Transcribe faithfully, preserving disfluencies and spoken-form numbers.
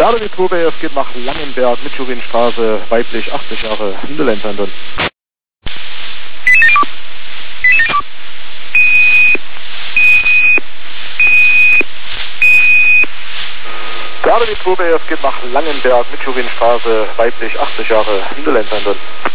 Garde Vitruve, es geht nach Langenberg, Mitschurinstraße, weiblich, achtzig Jahre, Niederländerin. Garde Vitruve, es geht nach Langenberg, Mitschurinstraße, weiblich, achtzig Jahre, Niederländerin.